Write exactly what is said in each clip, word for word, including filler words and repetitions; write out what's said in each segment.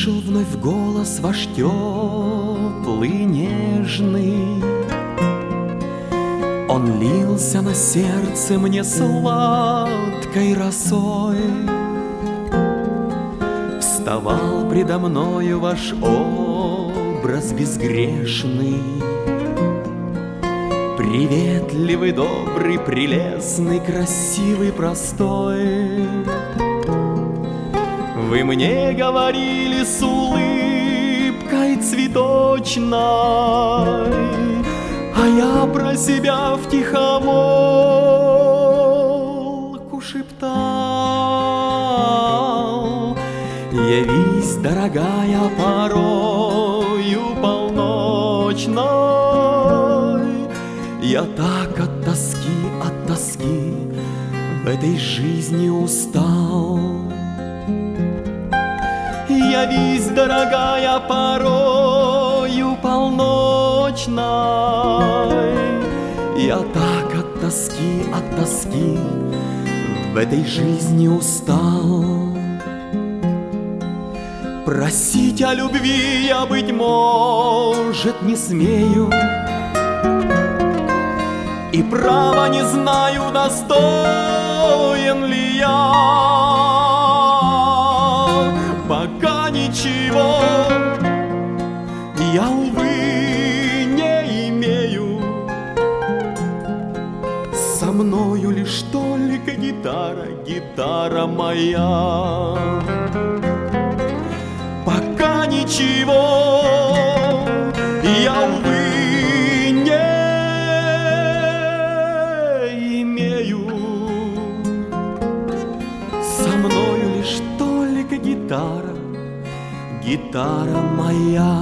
услышал вновь голос ваш теплый, нежный. Он лился на сердце мне сладкой росой. Вставал предо мною ваш образ безгрешный, приветливый, добрый, прелестный, красивый, простой. Вы мне говорили с улыбкой цветочной, а я про себя втихомолку шептал: явись, дорогая, порою полночной. Я так от тоски, от тоски в этой жизни устал. Явись, дорогая, порою полночной. Я так от тоски, от тоски в этой жизни устал. Просить о любви я, быть может, не смею, и право не знаю, достоин ли я. Пока ничего я, увы, не имею. Со мною лишь только гитара, гитара моя. Пока ничего я, увы, не имею. Со мною лишь только гитара, гитара моя.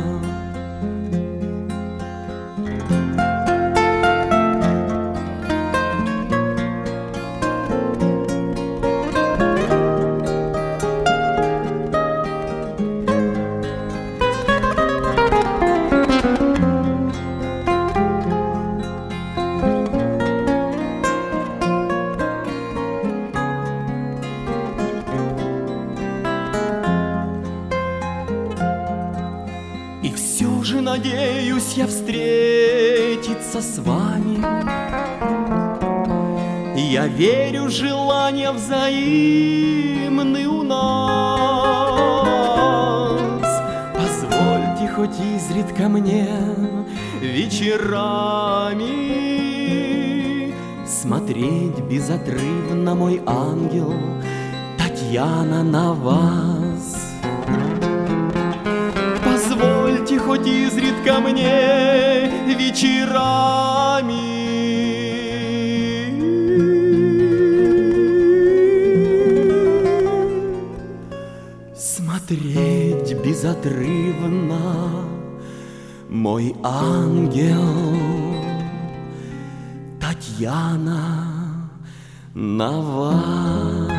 И все же надеюсь я встретиться с вами. Я верю, желания взаимны у нас. Позвольте хоть изредка мне вечерами смотреть безотрывно, мой ангел, Татьяна, на вас. Позвольте хоть изредка мне вечерами смотреть безотрывно, мой ангел, Татьяна, на вас.